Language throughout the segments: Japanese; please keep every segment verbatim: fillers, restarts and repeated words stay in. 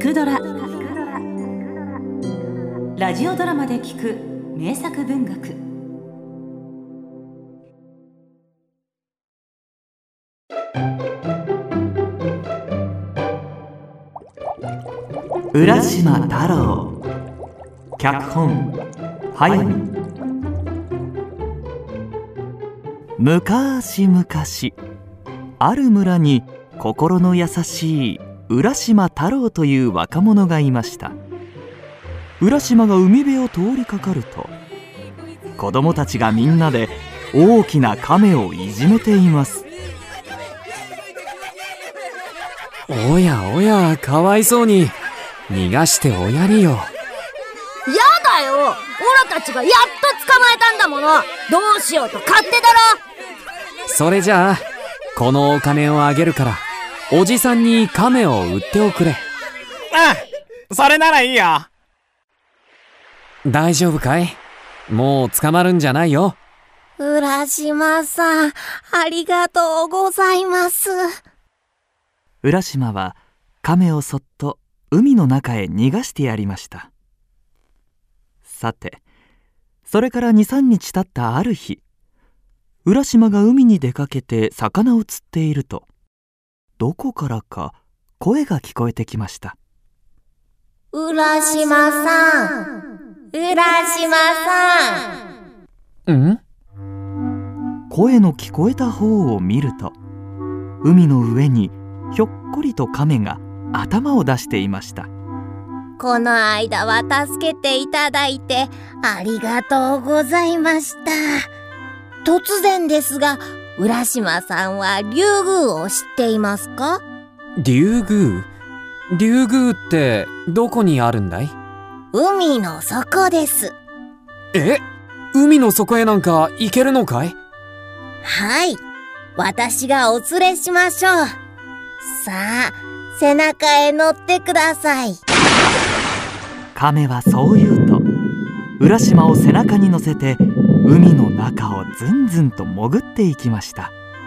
くドラ」ラジオドラマで聞く名作文学。 浦島太郎、脚本速水。むかしむかし、ある村に心の優しい浦島太郎という若者がいました。浦島が海辺を通りかかると、子供たちがみんなで大きな亀をいじめています。 おやおや、かわいそうに。逃がしておやりよ。 やだよ、オラたちがやっと捕まえたんだもの。どうしようと勝手だろ。 それじゃあこのお金をあげるから、おじさんに亀を売っておくれ。 ああ、それならいいよ。 大丈夫かい？もう捕まるんじゃないよ。 浦島さん、ありがとうございます。 浦島は亀をそっと海の中へ逃がしてやりました。さて、それからに、さんにち経ったある日、浦島が海に出かけて魚を釣っていると、どこからか声が聞こえてきました。 浦島さん、浦島さん。 ん？ 声の聞こえた方を見ると、海の上にひょっこりと亀が頭を出していました。 この間は助けていただいてありがとうございました。突然ですが、浦島さんは竜宮を知っていますか？ 竜宮？竜宮ってどこにあるんだい？ 海の底です。 え？海の底へなんか行けるのかい？ はい、私がお連れしましょう。さあ、背中へ乗ってください。 亀はそう言うと、浦島を背中に乗せて海の中をずんずんと潜っていきました。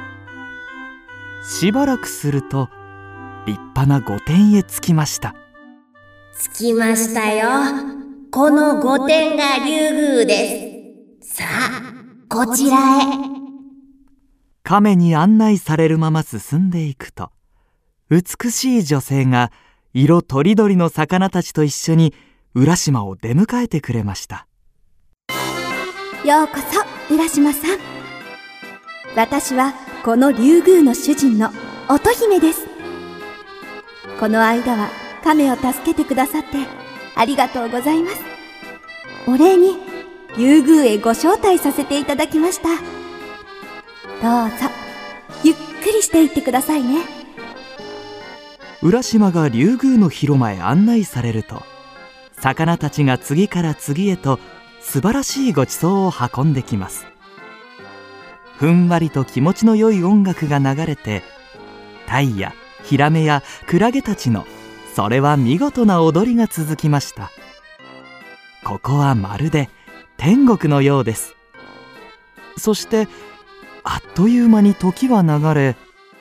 しばらくすると、立派な御殿へ着きました。 着きましたよ。この御殿が竜宮です。さあ、こちらへ。 亀に案内されるまま進んでいくと、美しい女性が色とりどりの魚たちと一緒に浦島を出迎えてくれました。 ようこそ浦島さん。私はこの竜宮の主人の乙姫です。この間は亀を助けてくださってありがとうございます。お礼に竜宮へご招待させていただきました。どうぞゆっくりしていってくださいね。 浦島が竜宮の広間へ案内されると、魚たちが次から次へと素晴らしいごちそうを運んできます。ふんわりと気持ちの良い音楽が流れて、タイやヒラメやクラゲたちのそれは見事な踊りが続きました。ここはまるで天国のようです。そしてあっという間に時は流れ、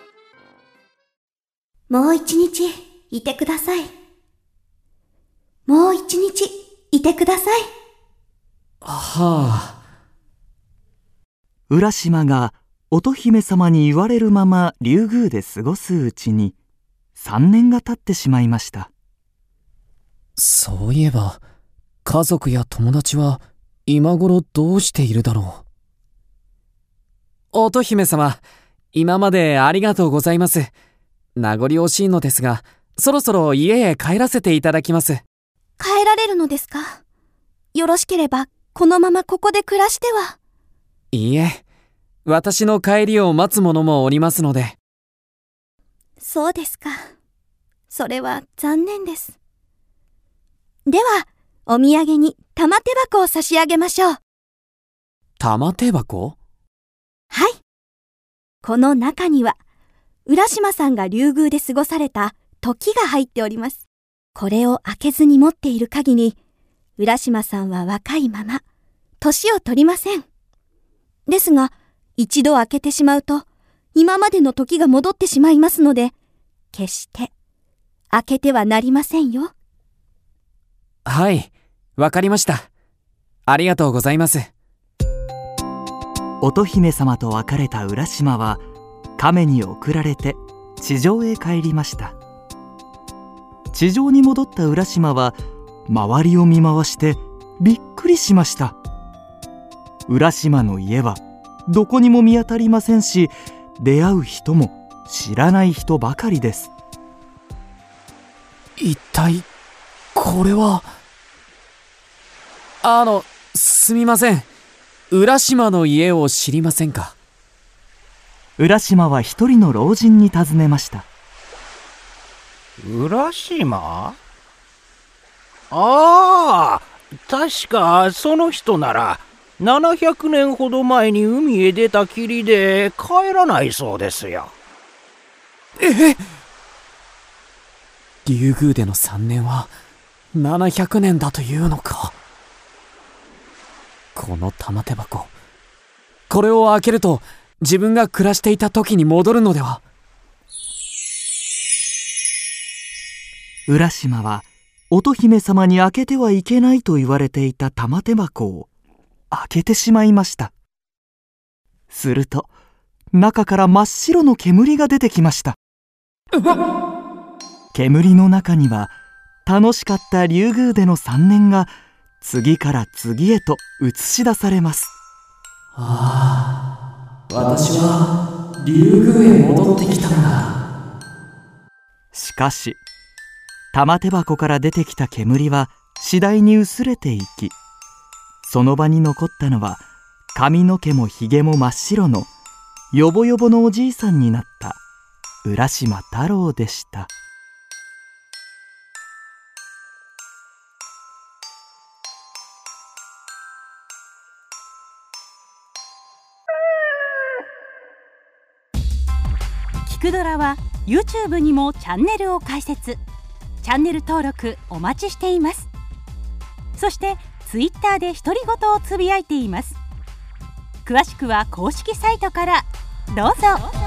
もう一日いてください。もう一日いてください。 はあ。 浦島が乙姫様に言われるまま竜宮で過ごすうちに、三年が経ってしまいました。 そういえば、家族や友達は今頃どうしているだろう。乙姫様、今までありがとうございます。名残惜しいのですが、そろそろ家へ帰らせていただきます。 帰られるのですか？よろしければこのままここで暮らしては。 いいえ、私の帰りを待つ者もおりますので。 そうですか。それは残念です。ではお土産に玉手箱を差し上げましょう。 玉手箱？ はい。この中には浦島さんが竜宮で過ごされた時が入っております。これを開けずに持っている限り、浦島さんは若いまま年を取りません。ですが一度開けてしまうと今までの時が戻ってしまいますので、決して開けてはなりませんよ。 はい、わかりました。ありがとうございます。 乙姫様と別れた浦島は亀に送られて地上へ帰りました。地上に戻った浦島は周りを見回してびっくりしました。浦島の家はどこにも見当たりませんし、出会う人も知らない人ばかりです。 一体これは。あのすみません、浦島の家を知りませんか？ 浦島は一人の老人に尋ねました。 浦島？ああ、確かその人ならななひゃくねんほど前に海へ出たきりで帰らないそうですよ。 え？竜宮でのさんねんはななひゃくねんだというのか。この玉手箱、これを開けると自分が暮らしていた時に戻るのでは。 浦島は乙姫様に開けてはいけないと言われていた玉手箱を開けてしまいました。すると中から真っ白の煙が出てきました。煙の中には楽しかった竜宮でのさんねんが次から次へと映し出されます。 ああ、私は竜宮へ戻ってきたんだ。 しかし玉手箱から出てきた煙は次第に薄れていき、その場に残ったのは髪の毛もひげも真っ白のよぼよぼのおじいさんになった浦島太郎でした。 キクドラは YouTube にもチャンネルを開設。チャンネル登録お待ちしています。そしてツイッターで独り言をつぶやいています。詳しくは公式サイトからどうぞ。